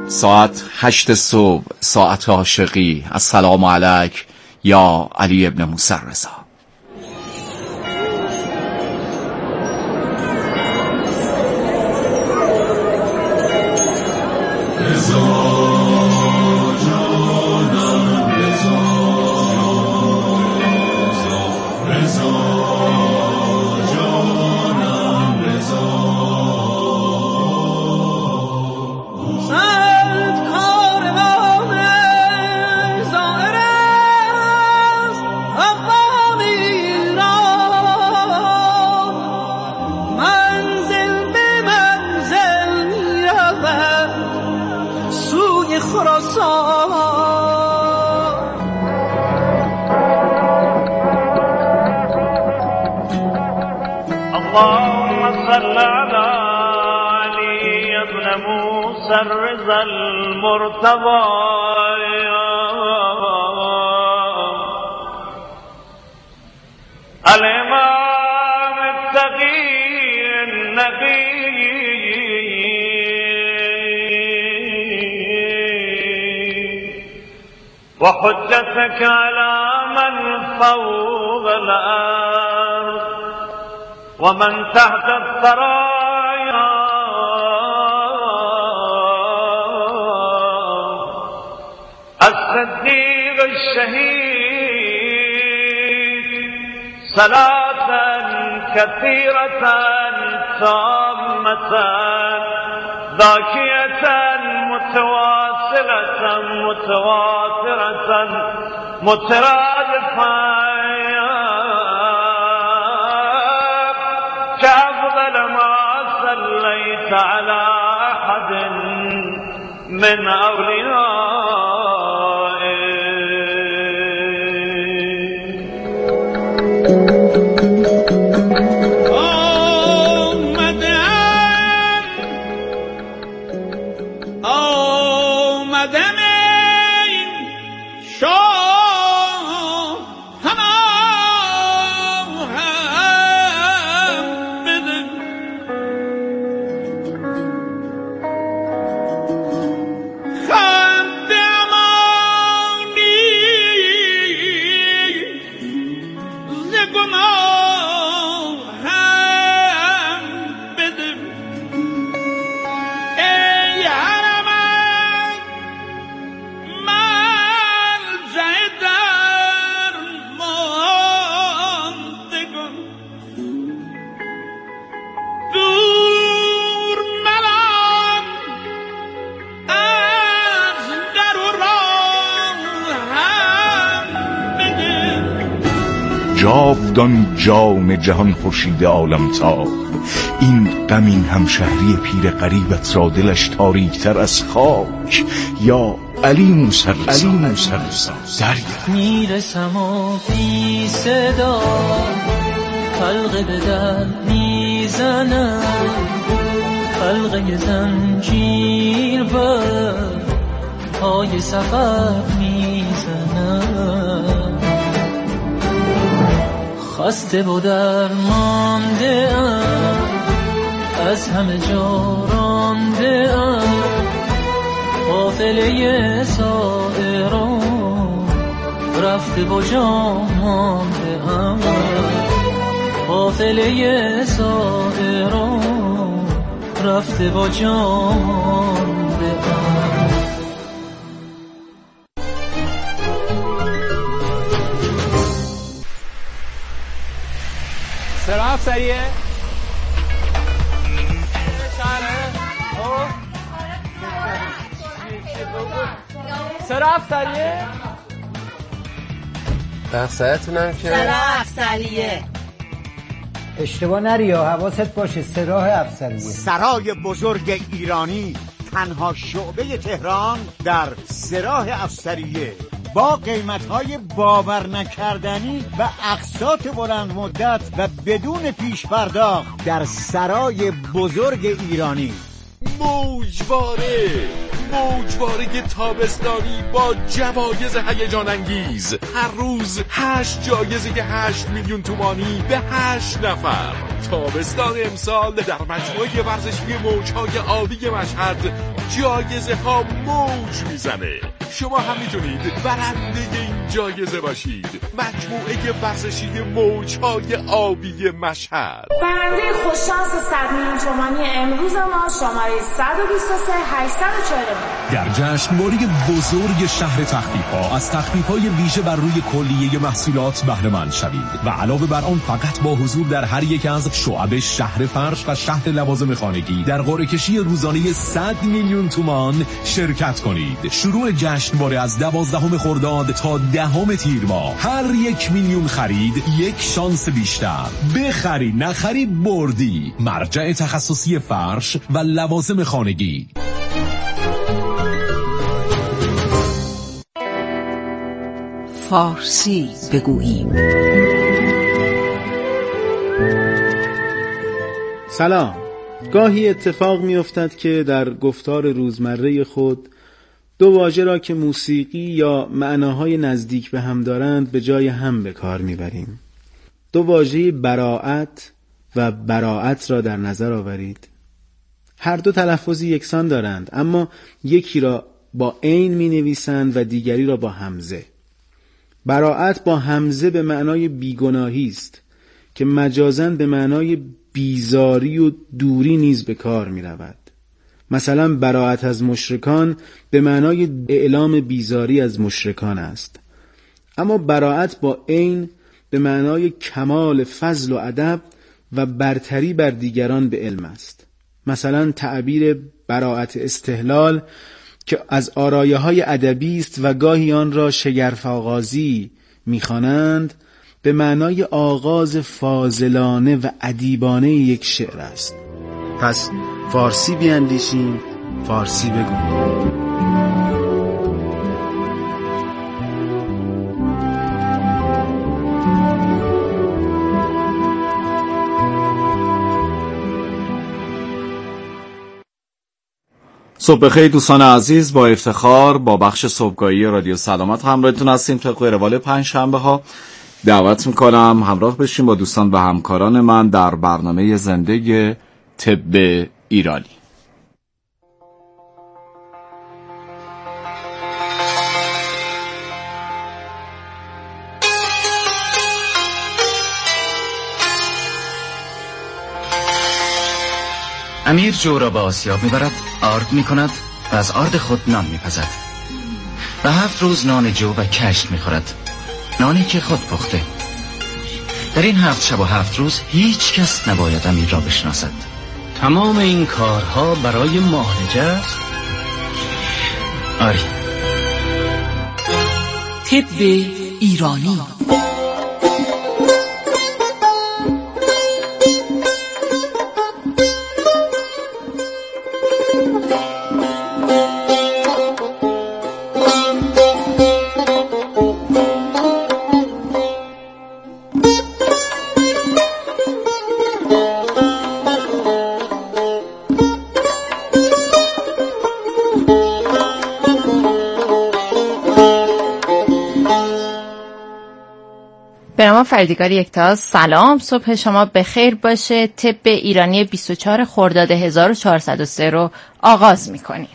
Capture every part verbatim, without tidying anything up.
ساعت هشت صبح، ساعت عاشقی. السلام علیک یا علی ابن موسی رضا. اللهم صل على علي ابن موسى الرضا المرتضى الإمام التقي النبي وحجتك على من فوق الأرض ومن تحت الثرايا الصديق الشهيد صلاة كثيرة تامة ذاكية متواصلة متواترة مترادفة كأفضل ما صليت على أحد من جاودان جام جهان خورشید عالم تاب، این غمین همشهری پیر غریبت را دلش تاریکتر از خاک. یا علی موسی رضا دریا میرسم و بی صدا حلقه به در میزنم، حلقه زنجیر بر پای سفر میزنم. خسته و درمانده ام، از همه جا رانده ام، قافله سائران رفته و جا مانده ام، قافله سائران رفته و جا مانده ام. سرعت سریعه سرعت سریعه بخصایتونم که سرعت سریعه اشتباه نری ها، حواست باشه. سراح افسریه، سرای بزرگ ایرانی، تنها شعبه تهران در سراح افسریه، با قیمت‌های باور نکردنی و اقساط بلند مدت و بدون پیش پرداخت در سرای بزرگ ایرانی. موجواره موجواره تابستانی با جوایز هیجان انگیز. هر روز هشت جایزه هشت میلیون تومانی به هشت نفر. تابستان امسال در مجموعه ورزشی موجهای آبی مشهد جایزه ها موج میزنه. شما هم میتونید برنده این جایزه باشید. مجموعه ورزشی موجهای آبی مشهد. برنده خوششانس صد میلیون تومانی امروز ما شماره صد و بیست و سه هشتصد و چهل در جشنواره بزرگ شهر تخفیف‌ها از تخفیف‌های ویژه بر روی کلیه محصولات بهره مند شوید و علاوه بر آن فقط با حضور در هر یک از شعب شهر فرش و شهر لوازم خانگی در قرعه کشی روزانه صد میلیون تومان شرکت کنید. شروع جشنواره از دوازدهم خرداد تا دهم تیر ماه. هر یک میلیون خرید یک شانس بیشتر. بخری نخری بردی. مرجع تخصصی فرش و لوازم خانگی. فارسی بگوییم. سلام. گاهی اتفاق می افتد که در گفتار روزمره خود دو واژه را که موسیقی یا معناهای نزدیک به هم دارند به جای هم به کار می بریم. دو واژه براءت و براءت را در نظر آورید. هر دو تلفظی یکسان دارند، اما یکی را با عین می نویسند و دیگری را با همزه. براءت با همزه به معنای بیگناهی است که مجازاً به معنای بیزاری و دوری نیز به کار می رود. مثلا براءت از مشرکان به معنای اعلام بیزاری از مشرکان است. اما براءت با عین به معنای کمال فضل و ادب و برتری بر دیگران به علم است. مثلا تعبیر براءت استحلال که از آرایه های ادبی است و گاهی آن را شگرف آغازی می‌خوانند به معنای آغاز فاضلانه و ادیبانه یک شعر است. پس فارسی بیاندیشیم، فارسی بگوییم. صبح بخیر دوستان عزیز، با افتخار با بخش صبحگاهی رادیو سلامت همراهتون هستیم. طبق روال پنج شنبه ها دعوت میکنم همراه بشیم با دوستان و همکاران من در برنامه زنده طب ایرانی. امیر جو را به آسیاب میبرد، آرد میکند و از آرد خود نان میپزد و هفت روز نان جو و کشت میخورد، نانی که خود پخته. در این هفت شب و هفت روز هیچ کس نباید امیر را بشناسد. تمام این کارها برای معالجه است؟ آری. طب ایرانی. به نام فریدگار یکتا، سلام، صبح شما بخیر باشه. طب ایرانی بیست و چهار خرداد هزار و چهارصد و سه رو آغاز می‌کنیم.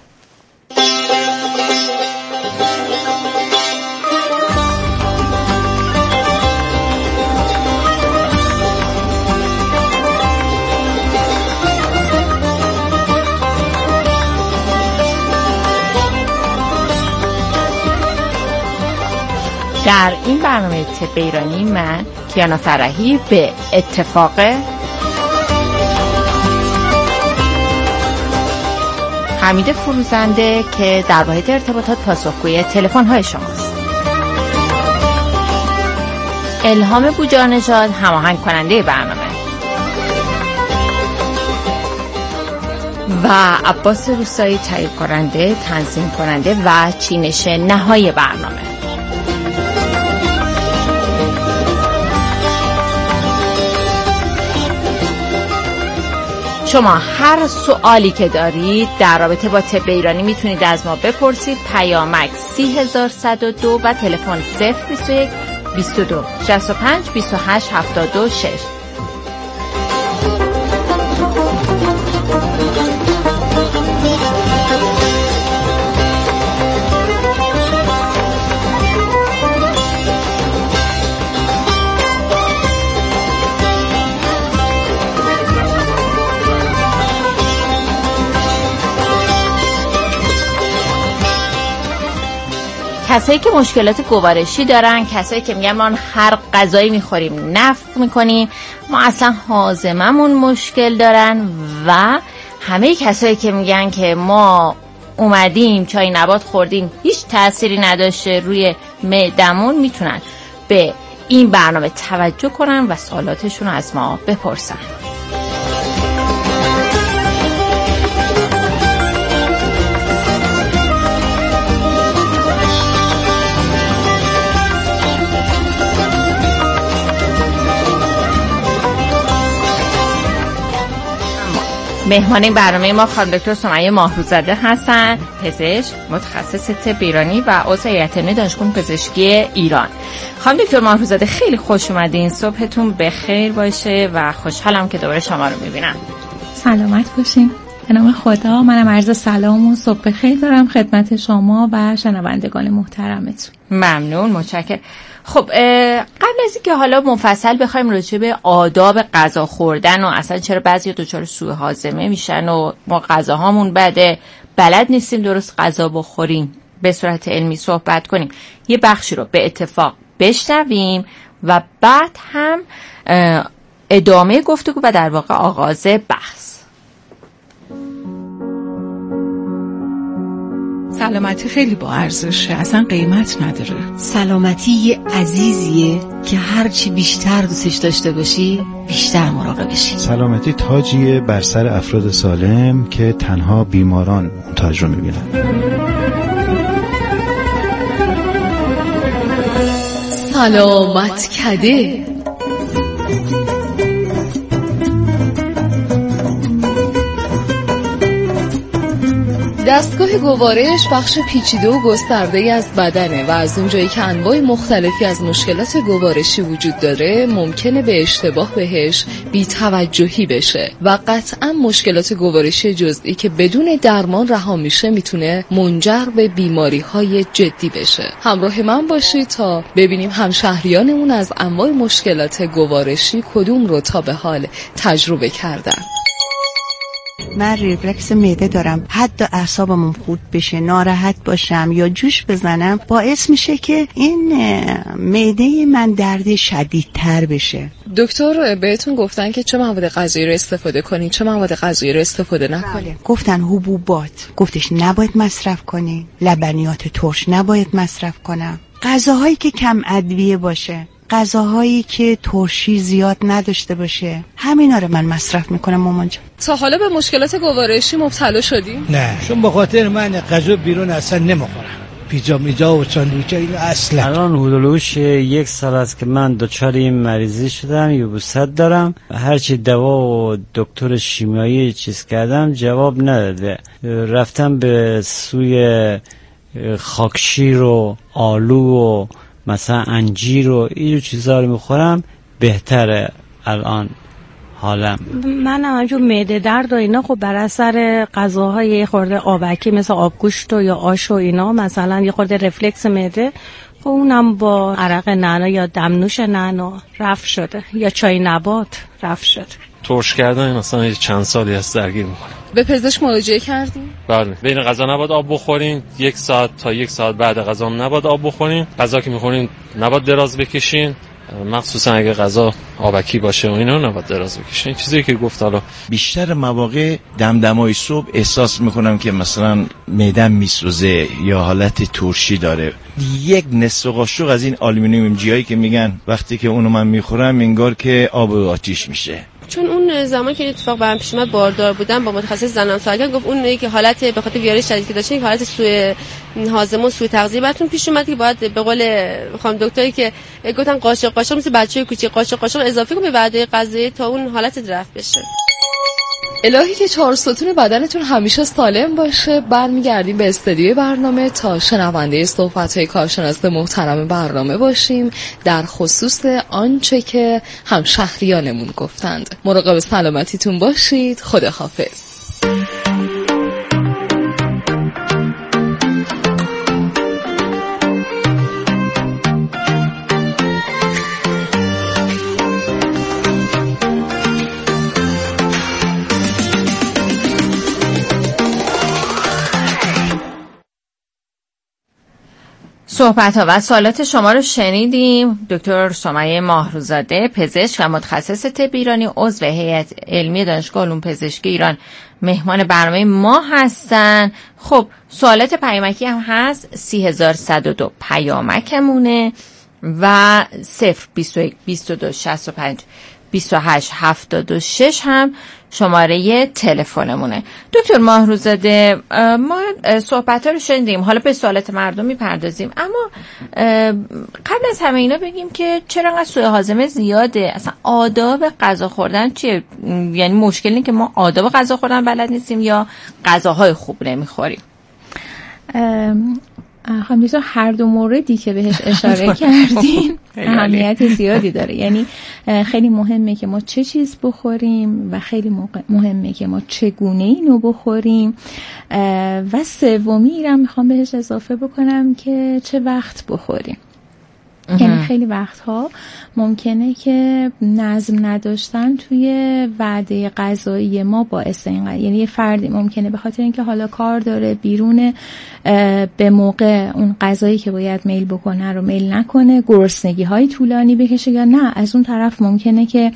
در این برنامه طب ایرانی من کیانا فرحی به اتفاق حمید فروزنده که در واحد ارتباطات پاسخگوی تلفن های شماست، الهام بوجانژاد هماهنگ کننده برنامه و عباس روستایی تهیه کننده، تنظیم کننده و چینش نهایی برنامه. شما هر سوالی که دارید در رابطه با طب ایرانی میتونید از ما بپرسید. پیامک سی هزار صد و دو و تلفن صفر بیست و یک بیست و دو شصت و پنج بیست و هشت هفتاد و شش. کسایی که مشکلات گوارشی دارن، کسایی که میگن ما هر غذایی میخوریم نفخ میکنیم، ما اصلا هاضممون مشکل دارن، و همه کسایی که میگن که ما اومدیم چای نبات خوردیم هیچ تأثیری نداشته روی معدمون، میتونن به این برنامه توجه کنن و سوالاتشون رو از ما بپرسن. مهمان این برنامه ما خانم دکتر سمیه ماهروزاده هستن، پزشک، متخصص طب ایرانی و عضو هیئت علمی دانشگاه پزشکی ایران. خانم دکتر ماهروزاده خیلی خوش اومدین، صبحتون بخیر باشه و خوشحالم که دوباره شما رو میبینم. سلامت باشین. به نام خدا، منم عرض سلام و صبح بخیر دارم خدمت شما و شنوندگان محترمتون. ممنون، متشکرم. خب قبل از اینکه حالا مفصل بخوایم راجع به آداب غذا خوردن و اصلا چرا بعضی دچار سوء هاضمه میشن و ما غذاهامون بده، بلد نیستیم درست غذا بخوریم، به صورت علمی صحبت کنیم، یه بخشی رو به اتفاق بشنویم و بعد هم ادامه گفتگو و در واقع آغاز بحث. سلامتی خیلی با ارزشه، اصلا قیمت نداره. سلامتی یه عزیزیه که هرچی بیشتر دوستش داشته باشی بیشتر مراقبشی. سلامتی تاجیه بر سر افراد سالم که تنها بیماران اون تاج رو میبینن. سلامت کده. دستگاه گوارش بخش پیچیده و گسترده‌ای از بدنه و از اونجایی که انواع مختلفی از مشکلات گوارشی وجود داره ممکنه به اشتباه بهش بی توجهی بشه و قطعا مشکلات گوارشی جزئی که بدون درمان رها میشه میتونه منجر به بیماری‌های جدی بشه. همراه من باشید تا ببینیم همشهریانمون از انواع مشکلات گوارشی کدوم رو تا به حال تجربه کردن. من ریفلکس معده دارم، حتی اعصابم خورد بشه، ناراحت باشم یا جوش بزنم باعث میشه که این معده من درد شدیدتر بشه. دکتر بهتون گفتن که چه مواد غذایی رو استفاده کنین، چه مواد غذایی رو استفاده نکنین؟ گفتن حبوبات، گفتش نباید مصرف کنین، لبنیات ترش نباید مصرف کنم، غذاهایی که کم ادویه باشه، غذاهایی که ترشی زیاد نداشته باشه، همینا رو من مصرف میکنم. مامان جان تا حالا به مشکلات گوارشی مبتلا شدیم؟ نه، چون به خاطر من غذا بیرون اصلا نمیخورم، پیزا میزا و ساندویچ اینو اصلا. الان حدودش یک سال است که من دچار این مریضی شدم، یبوست دارم، هرچی دوا و دکتر شیمیایی چیز کردم جواب نداده. رفتم به سوی خاکشیر و آلو و مثلا انجیر و این چیزا رو میخورم، بهتره الان حالم. من همجور معده درد و اینا خب بر اثر غذاهای خورده آبکی مثل آبگوشت و یا آش و اینا، مثلا یه خورده رفلکس معده، خب اونم با عرق نعنا یا دمنوش نعنا رفع شده یا چای نبات رفع شده. ترش کردن مثلا چند سالی از درگیر میکنه. به پزشک مراجعه کردیم؟ بله. بین غذا نباید آب بخورین، یک ساعت تا یک ساعت بعد غذا نباید آب بخورین. غذا که میخورین نباید دراز بکشین، مخصوصا اگه غذا آبکی باشه و اینا نباید دراز بکشین. چیزی که گفت حالا بیشتر مواقع دمدمای صبح احساس میکنم که مثلا معدم میسوزه یا حالت ترشی داره. یک نصف قاشق از این آلومینیوم جیایی که میگن وقتی که اونو من میخورم انگار که آب و آتیش میشه. چون اون زمان که این اتفاق برام پیش اومد باردار بودم، با متخصص زنان سالگرد گفت اون که حالت به خاطر بیاری شدید که داشتین، حالت سوء هاضمه و سوء تغذیه براتون پیش اومد که باید به قول خانم دکتری که گفتن قاشق قاشق مثل بچه‌ی کوچیک قاشق قاشق اضافه کنید به وعده غذایی تا اون حالت رفع بشه. الهی که چهار ستون بدنتون همیشه سالم باشه. برمیگردیم به استدیوی برنامه تا شنونده صحبت‌های کارشناس محترم برنامه باشیم در خصوص آنچه که همشهریانمون گفتند. مراقب سلامتیتون باشید. خداحافظ. صحبت ها و سوالات شما رو شنیدیم. دکتر سمیه ماهروزاده، پزشک و متخصص طب ایرانی، عضو هیئت علمی دانشگاه علوم پزشکی ایران، مهمان برنامه ما هستن. خب سوالات پیامکی هم هست. سی هزار صد و دو پیامکمونه و صفر بیست و یک بیست و دو شصت و پنج بیست و هشت هفتاد و شش هم شماره تلفنمونه. دکتر ماهروزاده، ما صحبت ها رو شنیدیم، حالا به سوالات مردم میپردازیم، اما قبل از همه اینا بگیم که چرا انقدر سوء هاضمه زیاده؟ اصلا آداب غذا خوردن چیه؟ یعنی مشکل اینه که ما آداب غذا خوردن بلد نیستیم یا غذاهای خوب نمیخوریم؟ خانم دکتر، هر دو موردی که بهش اشاره کردین اهمیت زیادی داره. یعنی خیلی مهمه که ما چه چیز بخوریم و خیلی مهمه که ما چگونه اینو بخوریم، و سومی رو میخوام بهش اضافه بکنم که چه وقت بخوریم. یعنی خیلی وقتها ممکنه که نظم نداشتن توی وعده غذایی ما باعث این قضیه، یعنی یه فردی ممکنه به خاطر اینکه حالا کار داره بیرون به موقع اون غذایی که باید میل بکنه رو میل نکنه، گرسنگی های طولانی بکشه، یا نه از اون طرف ممکنه که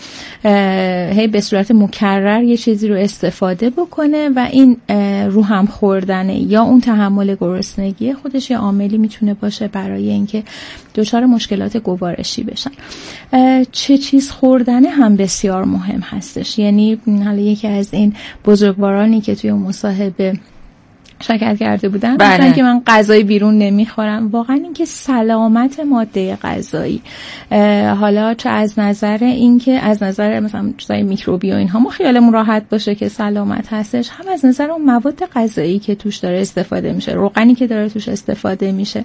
هی به صورت مکرر یه چیزی رو استفاده بکنه و این رو هم خوردنه یا اون تحمل گرسنگی خودش یه عاملی میتونه باشه برای اینکه دچار مشکلات گوارشی بشن. چه چیز خوردنه هم بسیار مهم هستش. یعنی حالا یکی از این بزرگوارانی که توی مصاحبه شرکت کرده بودن مثلا که من غذای بیرون نمیخورم، واقعا این که سلامت ماده غذایی، حالا چه از نظر این که از نظر مثلا چیزای میکروبی و اینها ما خیالمون راحت باشه که سلامت هستش، هم از نظر اون مواد غذایی که توش داره استفاده میشه، روغنی که داره توش استفاده میشه،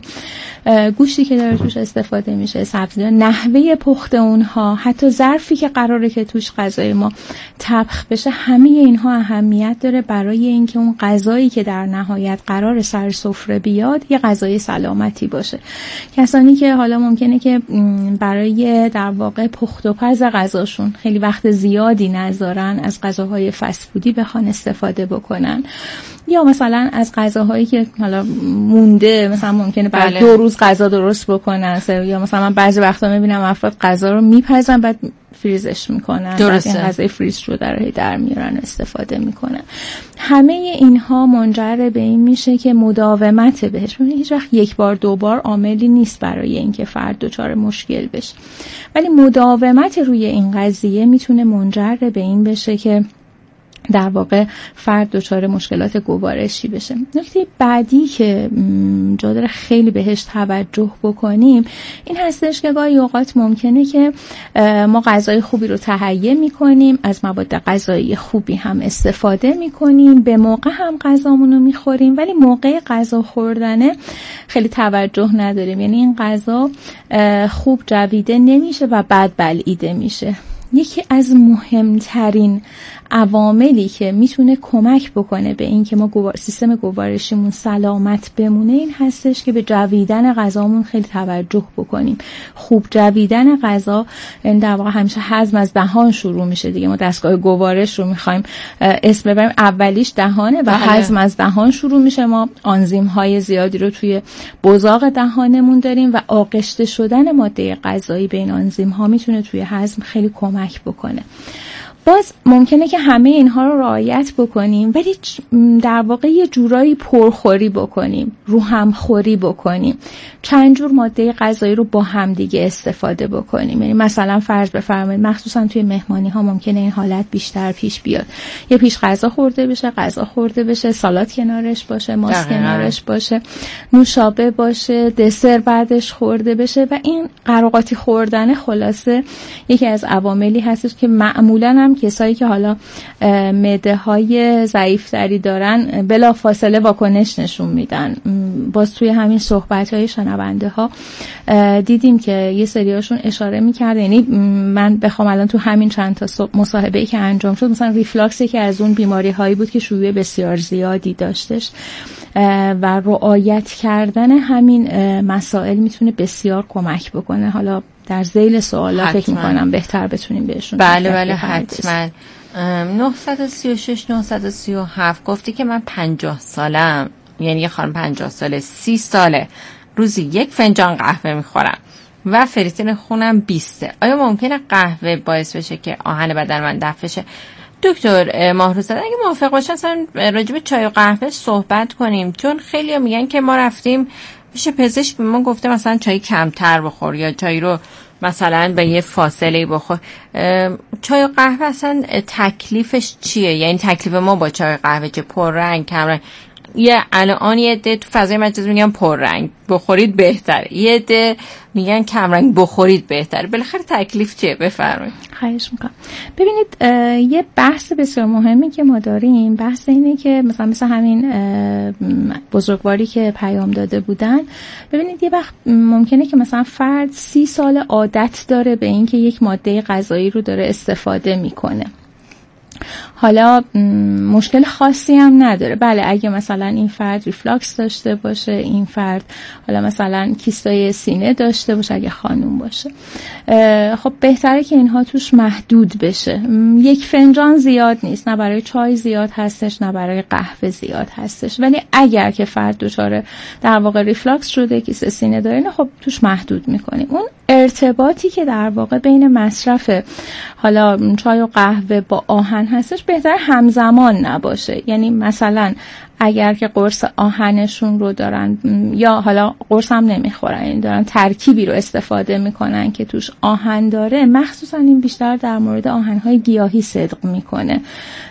گوشتی که داره توش استفاده میشه، سبزی‌ها، نحوه پخت اونها، حتی ظرفی که قراره که توش غذای ما طبخ بشه، همه اینها اهمیت داره برای اینکه اون غذایی که در نهایت قرار سر سفره بیاد یه غذای سلامتی باشه. کسانی که حالا ممکنه که برای در واقع پخت و پز غذاشون خیلی وقت زیادی نذارن، از غذاهای فست فودی بخوان استفاده بکنن، یا مثلا از غذاهایی که حالا مونده مثلا ممکنه بعد بله. دو روز غذا درست بکنن، یا مثلا من بعضی وقتا میبینم افراد غذا رو میپزن بعد فریزش میکنن، درسته، این غذای فریز شده رو در میارن استفاده میکنن. همه اینها منجر به این میشه که مداومت بهش، ببینید هیچ وقت یک بار دو بار عاملی نیست برای اینکه فرد دچار مشکل بشه، ولی مداومت روی این قضیه میتونه منجر به این بشه که در واقع فرد دچار مشکلات گوارشی بشه. نکته بعدی که جا داره خیلی بهش توجه بکنیم این هستش که گاهی اوقات ممکنه که ما غذای خوبی رو تهیه میکنیم، از مواد غذایی خوبی هم استفاده میکنیم، به موقع هم غذامون رو میخوریم، ولی موقع غذا خوردنه خیلی توجه نداریم، یعنی این غذا خوب جویده نمیشه و بعد بلعیده میشه. یکی از مهمترین عواملی که میتونه کمک بکنه به این که ما گوار... سیستم گوارشیمون سلامت بمونه این هستش که به جویدن غذامون خیلی توجه بکنیم. خوب جویدن غذا یعنی در واقع همیشه هضم از دهان شروع میشه دیگه، ما دستگاه گوارش رو میخوایم اسم ببریم، اولیش دهانه و هضم از دهان شروع میشه. ما آنزیم های زیادی رو توی بزاق دهانمون داریم و آغشته شدن ماده غذایی به این آنزیم ها میتونه توی هضم خیلی کمک بکنه. باز ممکنه که همه اینها رو رعایت بکنیم ولی در واقع یه جورایی پرخوری بکنیم، رو هم خوری بکنیم، چند جور ماده غذایی رو با هم دیگه استفاده بکنیم. یعنی مثلا فرض بفرمایید مخصوصا توی مهمانی ها ممکنه این حالت بیشتر پیش بیاد، یه پیش غذا خورده بشه، غذا خورده بشه، سالاد کنارش باشه، ماست کنارش باشه، نوشابه باشه، دسر بعدش خورده بشه و این قراقاتی خوردن خلاصه یکی از عواملی هستش که معمولاً هم کسایی که حالا معده های ضعیفتری دارن بلا فاصله واکنش نشون میدن. باز توی همین صحبت های شنونده ها دیدیم که یه سریاشون اشاره میکرده، یعنی من بخوام الان تو همین چند تا مصاحبه‌ای که انجام شد، مثلا ریفلاکس که از اون بیماری هایی بود که شیوع بسیار زیادی داشتش و رعایت کردن همین مسائل میتونه بسیار کمک بکنه. حالا در ذیل سوالا فکر میکنم بهتر بتونیم بهشون. بله بله حتما. نه سه شش نه سه هفت گفتی که من پنجاه سالم، یعنی یه خانم پنجاه ساله، سی ساله، روزی یک فنجان قهوه میخورم و فریتین خونم بیسته. آیا ممکنه قهوه باعث بشه که آهن بدن من دفع بشه؟ دکتر ماهروزاده اگه موافق باشن اصلا راجع به چای و قهوه صحبت کنیم، چون خیلی میگن که ما رفتیم پیش پزشک به ما گفته مثلا چای کمتر بخور یا چای رو مثلا به یه فاصله بخور. چای و قهوه اصلا تکلیفش چیه؟ یعنی تکلیف ما با چای و قهوه چه؟ پررنگ، کمرنگ؟ یه الان یه عده تو فضای مجازی میگن پررنگ بخورید بهتره، یه عده میگن کمرنگ بخورید بهتره. بالاخره تکلیف چیه؟ بفرمایید. خواهش میکنم. ببینید یه بحث بسیار مهمی که ما داریم بحث اینه که مثلا مثلا همین بزرگواری که پیام داده بودن، ببینید یه وقت ممکنه که مثلا فرد سی سال عادت داره به این که یک ماده غذایی رو داره استفاده میکنه، حالا مشکل خاصی هم نداره. بله اگه مثلا این فرد ریفلاکس داشته باشه، این فرد حالا مثلا کیستای سینه داشته باشه اگه خانوم باشه، خب بهتره که اینها توش محدود بشه. یک فنجان زیاد نیست، نه برای چای زیاد هستش نه برای قهوه زیاد هستش، ولی اگر که فرد دچار در واقع ریفلاکس شده، کیست سینه داره، نه خب توش محدود میکنیم. اون ارتباطی که در واقع بین مصرف حالا چای و قهوه با آهن هستش بهتر همزمان نباشه. یعنی مثلا اگر که قرص آهنشون رو دارن یا حالا قرص هم نمیخورن، یعنی دارن ترکیبی رو استفاده میکنن که توش آهن داره، مخصوصا این بیشتر در مورد آهنهای گیاهی صدق میکنه،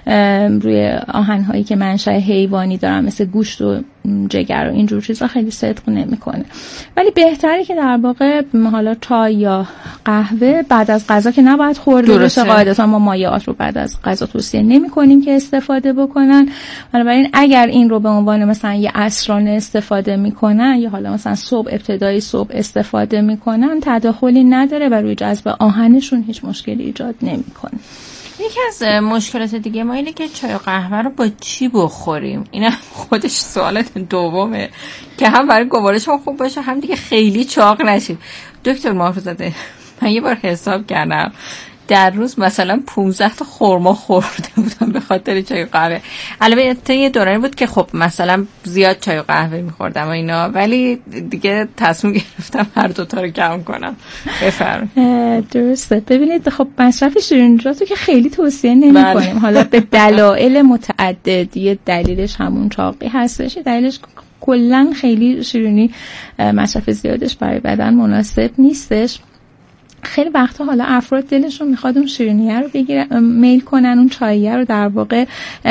روی آهنهایی که منشأ حیوانی دارن مثل گوشت و جگر و اینجور چیزا خیلی صدق نمیکنه. ولی بهتره که در واقع حالا چای یا قهوه بعد از غذا که نباید خورده بشه، قاعدتا ما مایعات رو بعد از غذا توصیه نمیکنیم که استفاده بکنن. بنابراین اگر این رو به عنوان مثلا یه عصرانه استفاده میکنن یا حالا مثلا صبح ابتدای صبح استفاده میکنن، تداخلی نداره و روی جذب آهنشون هیچ مشکلی ایجاد نمیکنه. یکی از مشکلات دیگه ما اینه که چای و قهوه رو با چی بخوریم؟ این خودش سوالت دومه که هم برای گوارش ما خوب باشه، هم دیگه خیلی چاق نشیم. دکتر ماهروزاده من یه بار حساب کردم در روز مثلا پانزده تا خرما خورده بودم به خاطر چای و قهوه. البته یه دورانی بود که خب مثلا زیاد چای و قهوه می‌خوردم و اینا، ولی دیگه تصمیم گرفتم هر دو تا رو کم کنم. بفرمایید. درسته. ببینید خب مصرف شیرینی‌هاتو که خیلی توصیه نمی‌کنیم. حالا به دلایل متعدد، یه دلیلش همون چاقی هستش، دلیلش کلا خیلی شیرینی مصرف زیادش برای بدن مناسب نیستش. خیلی وقتا حالا افراد دلشون میخواد اون شیرینیه رو بگیرن، میل کنن اون چاییه رو در واقع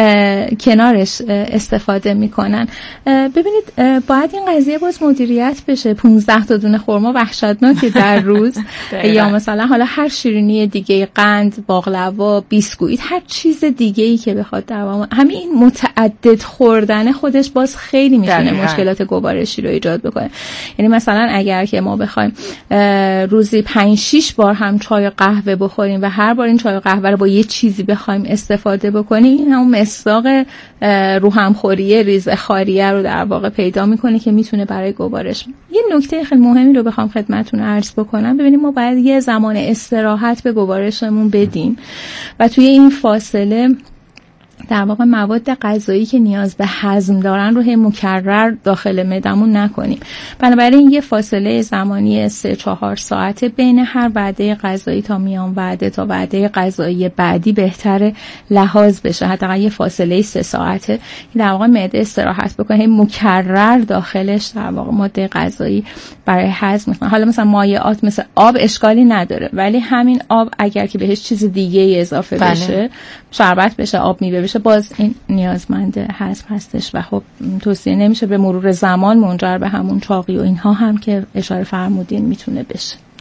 کنارش استفاده میکنن. ببینید باید این قضیه باز مدیریت بشه. پانزده تا دونه خرما وحشتناکه در روز یا مثلا حالا هر شیرینی دیگه، قند، باقلوا، بیسکویت، هر چیز دیگه‌ای که بخواد دوام، همین این متعدد خوردن خودش باز خیلی میتونه مشکلات گوارشی رو ایجاد بکنه. یعنی مثلا اگر که ما بخوایم روزی پنج شش بار هم چای و قهوه بخوریم و هر بار این چای و قهوه رو با یه چیزی بخوایم استفاده بکنیم، این همون مصداق روحمخوری ریزخاریه رو در واقع پیدا میکنه که میتونه برای گوارش. یه نکته خیلی مهمی رو بخوام خدمتتون عرض بکنم، ببینیم ما باید یه زمان استراحت به گوارشمون بدیم و توی این فاصله در واقع مواد غذایی که نیاز به هضم دارن رو هم مکرر داخل معدمون نکنیم. بنابراین یه فاصله زمانی سه چهار ساعته بین هر وعده غذایی تا میان وعده تا وعده غذایی بعدی بهتره لحاظ بشه. حداقل یه فاصله سه ساعته که در واقع معده استراحت بکنه، هم مکرر داخلش در واقع ماده غذایی برای هضم میکنه. حالا مثلا مایعات مثل آب اشکالی نداره، ولی همین آب اگر که بهش چیز دیگه اضافه بله. بشه، شربت بشه، آب میوه بشه، باز این نیازمند هضم هستش و خب توصیه نمیشه به مرور زمان منجر به همون چاقی و اینها هم که اشاره فرمودین میتونه بشه.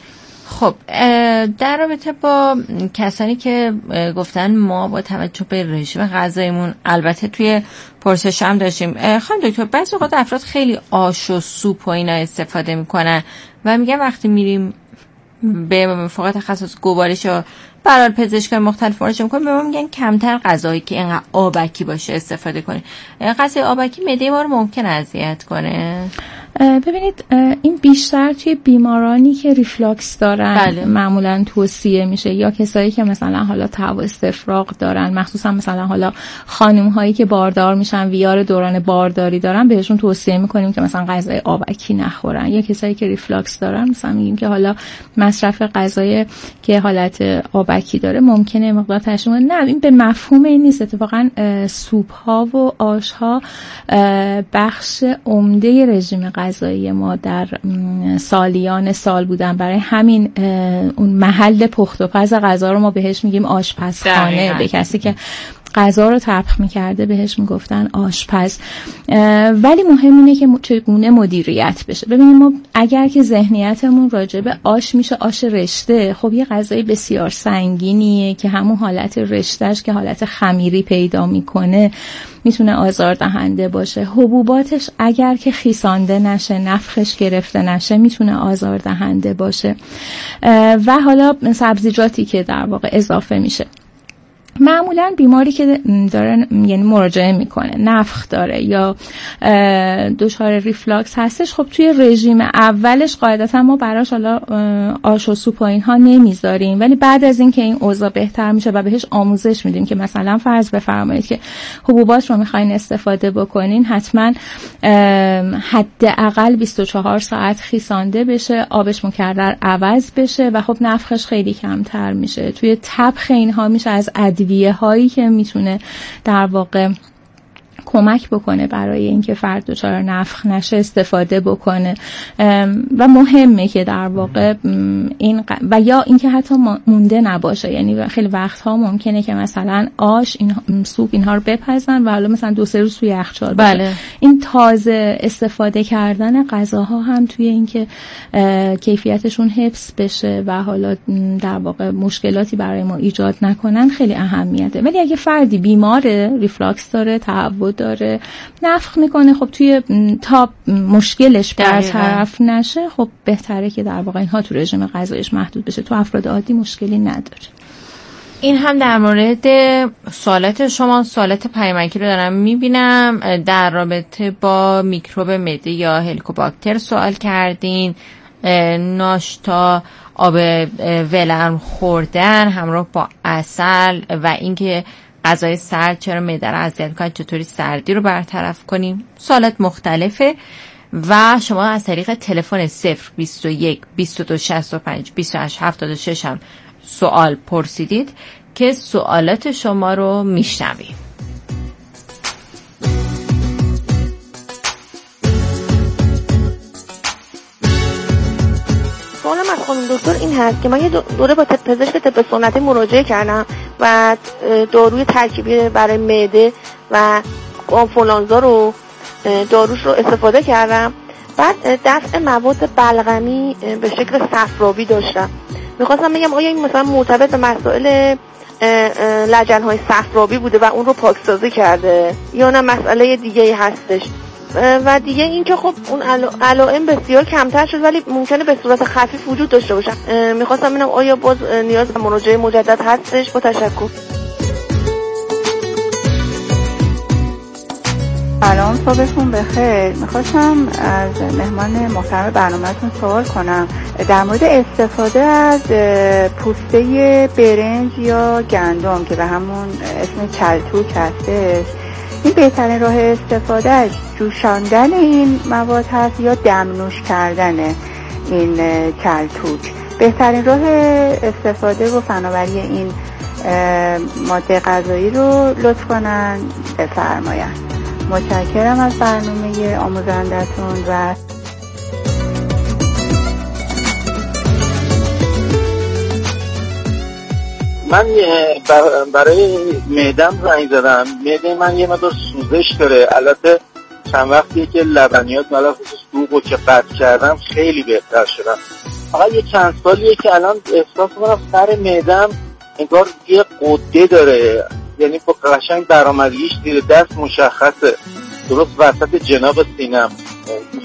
خب در رابطه با کسانی که گفتن ما با توجه به رژیم غذاییمون، البته توی پرسش هم داشتیم خانم دکتر، بعضی اوقات افراد خیلی آش و سوپ و اینا استفاده میکنن و میگن وقتی میریم به فوق تخصص گوارش و برای پزشکان مختلف مراجعه میکنیم به ما میگن کمتر غذایی که اینقدر آبکی باشه استفاده کنیم. غذای آبکی معده ما رو ممکن اذیت کنه؟ ببینید این بیشتر توی بیمارانی که ریفلاکس دارن بله. معمولا توصیه میشه، یا کسایی که مثلا حالا تب و استفراغ دارن، مخصوصا مثلا حالا خانم هایی که باردار میشن، ویار دوران بارداری دارن، بهشون توصیه میکنیم که مثلا غذای آبکی نخورن. یا کسایی که ریفلاکس دارن مثلا میگیم که حالا مصرف غذای که حالت آبکی داره ممکنه مقدار تشریح. نه، این به مفهوم این نیست. اتفاقا سوپ ها و آش ها بخش عمده رژیم غذایی ما در سالیان سال بودن. برای همین اون محل پخت و پز غذا رو ما بهش میگیم آشپزخانه. به کسی که غذا رو طبخ میکرده بهش میگفتن آشپز. ولی مهم اینه که چگونه مدیریت بشه. ببینیم ما اگر که ذهنیتمون راجع به آش میشه آش رشته، خب یه غذای بسیار سنگینیه که همون حالت رشتهش که حالت خمیری پیدا میکنه میتونه آزاردهنده باشه. حبوباتش اگر که خیسانده نشه، نفخش گرفته نشه، میتونه آزاردهنده باشه. و حالا سبزیجاتی که در واقع اضافه میشه. معمولا بیماری که داره یعنی مراجعه میکنه نفخ داره یا دچار ریفلاکس هستش، خب توی رژیم اولش قاعدتا ما براش حالا آش و سوپ و اینها نمیذاریم، ولی بعد از این که این اوضاع بهتر میشه و بهش آموزش میدیم که مثلا فرض بفرمایید که حبوبات رو میخواین استفاده بکنین، حتما حداقل بیست و چهار ساعت خیسانده بشه، آبش مکرر عوض بشه و خب نفخش خیلی کمتر میشه. توی طبخ اینها میشه از ادویه هایی که میتونه در واقع کمک بکنه برای اینکه فرد دچار نفخ نشه استفاده بکنه. و مهمه که در واقع این ق... و یا اینکه حتی مونده نباشه. یعنی خیلی وقتها ممکنه که مثلا آش این سوپ اینها رو بپزن و حالا مثلا دو سه روز توی یخچال باشه. بله. این تازه استفاده کردن غذاها هم توی اینکه کیفیتشون حفظ بشه و حالا در واقع مشکلاتی برای ما ایجاد نکنن خیلی اهمیته. ولی اگه فردی بیماره، ریفلاکس داره، تعود داره، نفخ میکنه، خب توی تا مشکلش برطرف نشه خب بهتره که در واقع اینها تو رژیم غذاییش محدود بشه. تو افراد عادی مشکلی نداره. این هم در مورد سوالات شما. سوالات پیامکی رو دارم میبینم. در رابطه با میکروب معده یا هلیکوباکتر سوال کردین. ناشتا، آب ولرم خوردن همراه با عسل و اینکه غذای سرد چرا معده رو اذیت می‌کنه، چطوری سردی رو برطرف کنیم. سوالات مختلفه و شما از طریق تلفن صفر بیست و یک بیست و دو شصت و پنج بیست و هشت هفتاد و شش هم سوال پرسیدید که سوالات شما رو میشنویم. سوالم از خانم دکتر این هست که من یه دوره با پزشک طب سنتی مراجعه کردم و داروی ترکیبی برای معده و آنفولانزا رو داروش رو استفاده کردم. بعد دفع مواد بلغمی به شکل صفراوی داشتم. میخواستم بگم آیا این مثلا مرتبط به مسائل لجن‌های صفراوی بوده و اون رو پاکسازی کرده یا نه مسئله دیگه‌ای هستش؟ و دیگه این که خب اون علائم بسیار کمتر شد ولی ممکنه به صورت خفیف وجود داشته باشه. میخواستم ببینم آیا باز نیاز به مراجعه مجدد هستش؟ با تشکر. سلام، صبحتون بخیر. میخواستم از مهمان محترم برنامه‌تون سوال کنم در مورد استفاده از پوسته برنج یا گندم که به همون اسم چلتوک هستش. این بهترین راه استفاده جوشاندن این مواد هست یا دمنوش کردن این چلتوک؟ بهترین راه استفاده و فناوری این ماده غذایی رو لطف کنن بفرماین. متشکرم از برنامه آموزندتون. و من برای معدم زنگ زدم. معده من یه مقدار سوزش داره. البته چند وقتیه که لبنیات ملا خصوص دوغو که قطع کردم خیلی بهتر شدم. فقط یه چند سالیه که الان احساس میکنم سر معدم انگار یه قده داره، یعنی با قشنگ برآمدگیش زیر دست مشخصه، درست وسط جناب سینم.